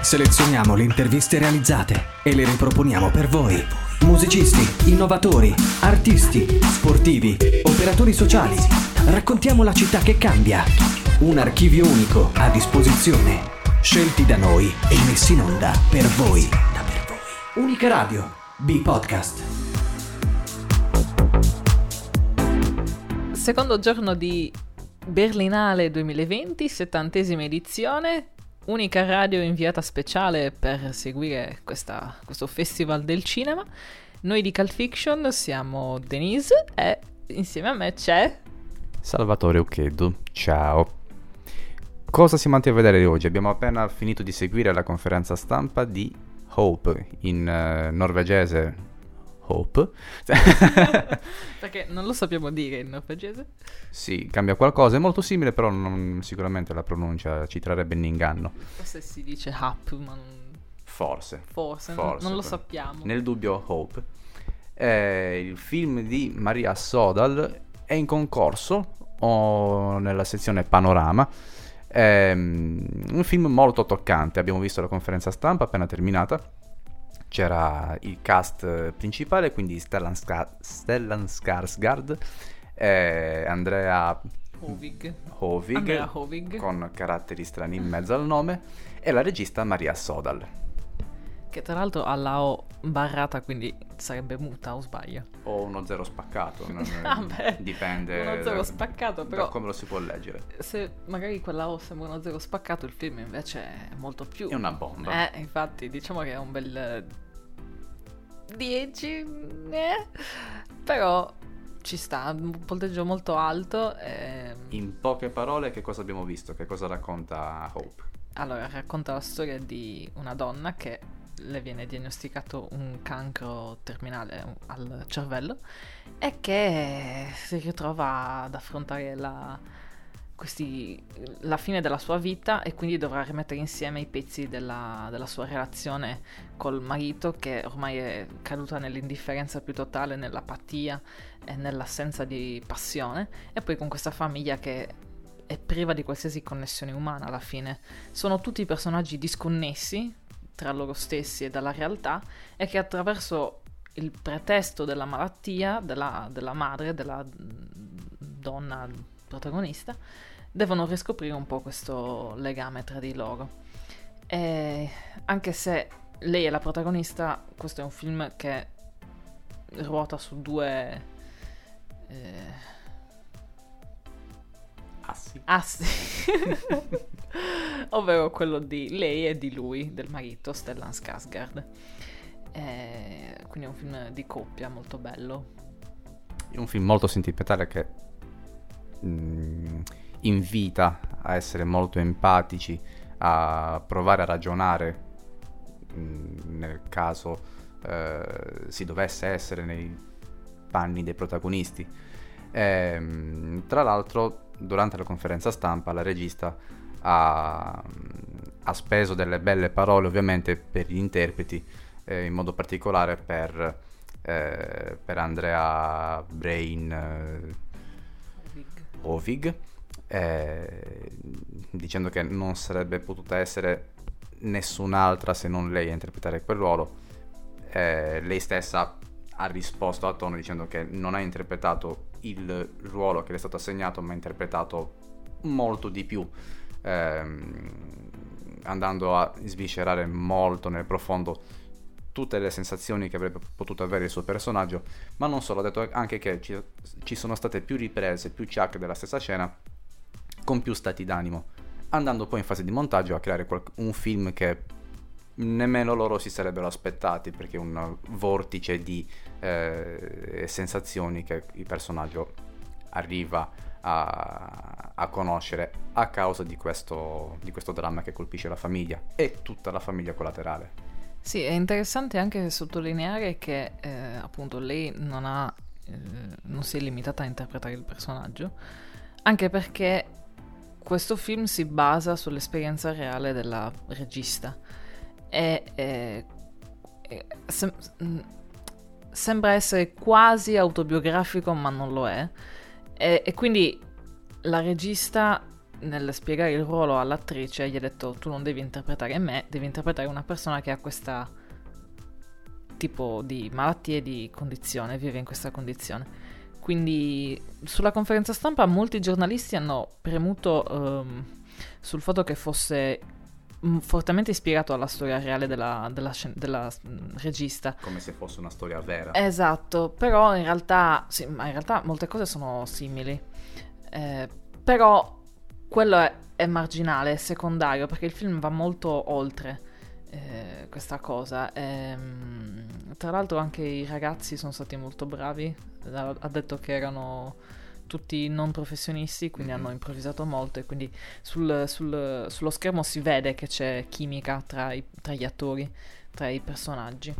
Selezioniamo le interviste realizzate e le riproponiamo per voi. Musicisti, innovatori, artisti, sportivi, operatori sociali. Raccontiamo la città che cambia. Un archivio unico a disposizione. Scelti da noi e messi in onda per voi. Unica Radio, B-Podcast. Secondo giorno di Berlinale 2020, 70ª edizione. Unica radio inviata speciale per seguire questo festival del cinema. Noi di Cult Fiction siamo Denise e insieme a me c'è Salvatore Uccheddu. Ciao. Cosa siamo andati a vedere oggi? Abbiamo appena finito di seguire la conferenza stampa di Hope, in norvegese Hope. Perché non lo sappiamo dire in norvegese. Sì, cambia qualcosa, è molto simile, però sicuramente la pronuncia ci trarrebbe in inganno. Forse si dice Hap, ma Forse. Non lo sappiamo. Nel dubbio Hope. Il film di Maria Sodal è in concorso o nella sezione Panorama. È un film molto toccante. Abbiamo visto la conferenza stampa appena terminata. C'era il cast principale, quindi Stellan Skarsgård, Andrea Hovig, con caratteri strani in mezzo al nome, e la regista Maria Sodal. Che tra l'altro ha la O barrata, quindi sarebbe muta, o sbaglio? O uno zero spaccato, dipende uno zero spaccato, però da come lo si può leggere. Se magari quella O sembra uno zero spaccato, il film invece è molto più... È una bomba. Infatti, diciamo che è un bel 10, però ci sta, un volteggio molto alto. In poche parole, che cosa abbiamo visto? Che cosa racconta Hope? Allora, racconta la storia di una donna che le viene diagnosticato un cancro terminale al cervello e che si ritrova ad affrontare la fine della sua vita, e quindi dovrà rimettere insieme i pezzi della sua relazione col marito, che ormai è caduta nell'indifferenza più totale, nell'apatia e nell'assenza di passione, e poi con questa famiglia che è priva di qualsiasi connessione umana alla fine. Sono tutti personaggi disconnessi tra loro stessi e dalla realtà, e che attraverso il pretesto della malattia della madre, della donna protagonista, devono riscoprire un po' questo legame tra di loro. E anche se lei è la protagonista, questo è un film che ruota su due assi. Ovvero quello di lei e di lui, del marito Stellan Skarsgård. Quindi è un film di coppia molto bello. È un film molto sentimentale che invita a essere molto empatici, a provare a ragionare nel caso si dovesse essere nei panni dei protagonisti. Tra l'altro, durante la conferenza stampa la regista ha speso delle belle parole, ovviamente, per gli interpreti, in modo particolare per Andrea Hovig, dicendo che non sarebbe potuta essere nessun'altra se non lei a interpretare quel ruolo. Lei stessa ha risposto a tono dicendo che non ha interpretato il ruolo che le è stato assegnato, ma ha interpretato molto di più, andando a sviscerare molto nel profondo tutte le sensazioni che avrebbe potuto avere il suo personaggio. Ma non solo, ha detto anche che ci sono state più riprese, più ciak della stessa scena, con più stati d'animo, andando poi in fase di montaggio a creare un film che nemmeno loro si sarebbero aspettati, perché è un vortice di sensazioni che il personaggio arriva a conoscere a causa di questo dramma che colpisce la famiglia e tutta la famiglia collaterale. Sì, è interessante anche sottolineare che appunto lei non si è limitata a interpretare il personaggio, anche perché questo film si basa sull'esperienza reale della regista e sembra essere quasi autobiografico, ma non lo è, e quindi la regista nel spiegare il ruolo all'attrice gli ha detto: tu non devi interpretare me, devi interpretare una persona che ha questa tipo di malattie, di condizione, vive in questa condizione. Quindi sulla conferenza stampa molti giornalisti hanno premuto sul fatto che fosse fortemente ispirato alla storia reale della regista. Come se fosse una storia vera. Esatto, però in realtà, sì, ma in realtà molte cose sono simili. Però quello è marginale, è secondario, perché il film va molto oltre questa cosa. Tra l'altro anche i ragazzi sono stati molto bravi. Ha detto che erano tutti non professionisti, quindi hanno improvvisato molto, e quindi sullo schermo si vede che c'è chimica tra gli attori, tra i personaggi.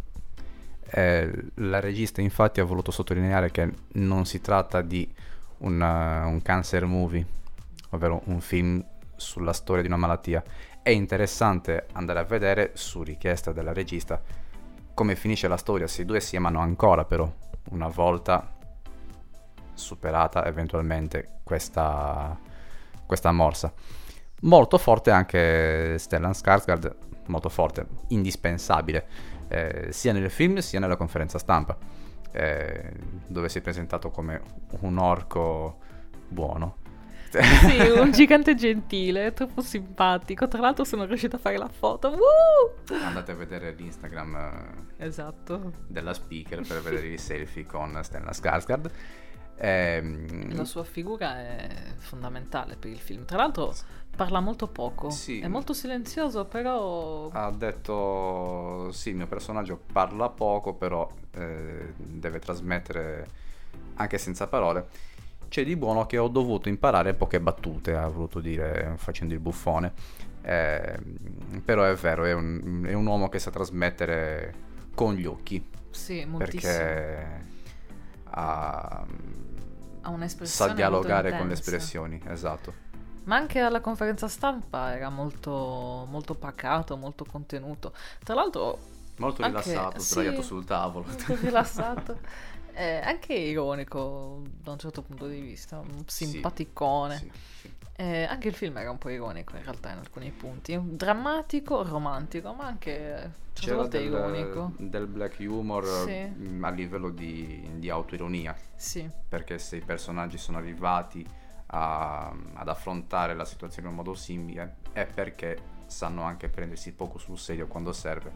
La regista infatti ha voluto sottolineare che non si tratta di un cancer movie, ovvero un film sulla storia di una malattia. È interessante andare a vedere, su richiesta della regista, come finisce la storia, se i due si amano ancora, però una volta superata eventualmente questa morsa. Molto forte anche Stellan Skarsgård, molto forte, indispensabile, sia nel film sia nella conferenza stampa, dove si è presentato come un orco buono. Sì, un gigante gentile, troppo simpatico. Tra l'altro sono riuscita a fare la foto. Andate a vedere l'Instagram esatto della speaker per vedere i selfie con Stellan Skarsgård. La sua figura è fondamentale per il film. Tra l'altro parla molto poco, sì, è molto silenzioso, però ha detto sì, il mio personaggio parla poco, però deve trasmettere anche senza parole. C'è di buono che ho dovuto imparare poche battute, ha voluto dire facendo il buffone, però è vero, è un uomo che sa trasmettere con gli occhi. Sì, moltissimo. Perché ha un'espressione sa dialogare molto con le intensa. espressioni, esatto. Ma anche alla conferenza stampa era molto, molto pacato, molto contenuto. Tra l'altro molto anche, rilassato, sdraiato sul tavolo. Molto rilassato. Anche ironico da un certo punto di vista, simpaticone. Sì, sì. Anche il film era un po' ironico in realtà in alcuni punti. Drammatico, romantico, ma anche certe volte ironico. Del black humor, sì, a livello di autoironia. Sì. Perché se i personaggi sono arrivati ad affrontare la situazione in un modo simile è perché sanno anche prendersi poco sul serio quando serve.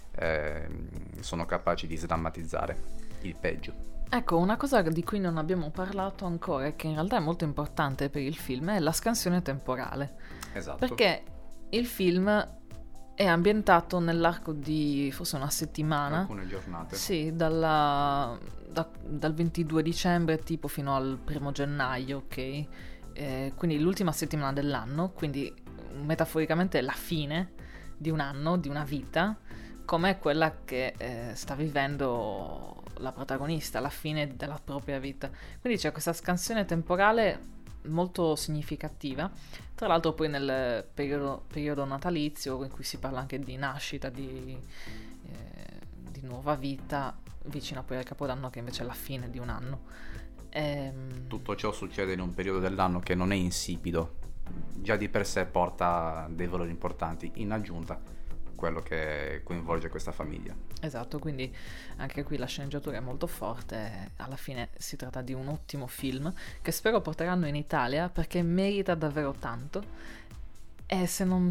Sono capaci di sdrammatizzare il peggio. Ecco, una cosa di cui non abbiamo parlato ancora e che in realtà è molto importante per il film è la scansione temporale. Esatto. Perché il film è ambientato nell'arco di forse una settimana. Alcune giornate. Sì, dal 22 dicembre tipo fino al 1 gennaio, ok? Quindi l'ultima settimana dell'anno, quindi metaforicamente la fine di un anno, di una vita, come quella che sta vivendo la protagonista, la fine della propria vita. Quindi c'è questa scansione temporale molto significativa. Tra l'altro poi nel periodo natalizio, in cui si parla anche di nascita, di nuova vita, vicino poi al Capodanno, che invece è la fine di un anno. Tutto ciò succede in un periodo dell'anno che non è insipido, già di per sé porta dei valori importanti, in aggiunta quello che coinvolge questa famiglia. Esatto, quindi anche qui la sceneggiatura è molto forte. Alla fine si tratta di un ottimo film che spero porteranno in Italia, perché merita davvero tanto, e se non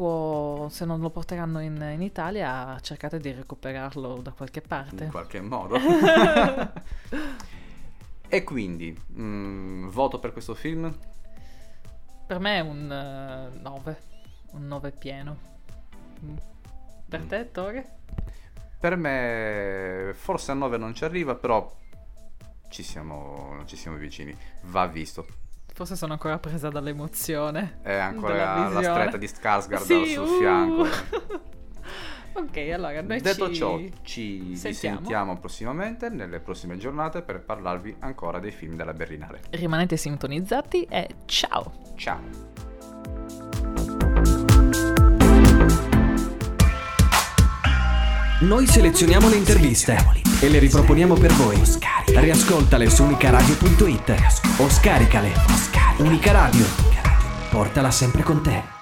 lo porteranno in Italia, cercate di recuperarlo da qualche parte. In qualche modo. E quindi voto per questo film? Per me è un 9 pieno. Per te, Tore? Per me forse a 9 non ci arriva, però ci siamo vicini. Va visto. Forse sono ancora presa dall'emozione. È ancora la stretta di Skarsgård sì, sul fianco. Ok, allora noi detto ciò, ci sentiamo prossimamente, nelle prossime giornate, per parlarvi ancora dei film della Berlinale. Rimanete sintonizzati e ciao! Ciao! Noi selezioniamo le interviste e le riproponiamo per voi. Riascoltale su unicaradio.it o scaricale. Unica Radio. portala sempre con te.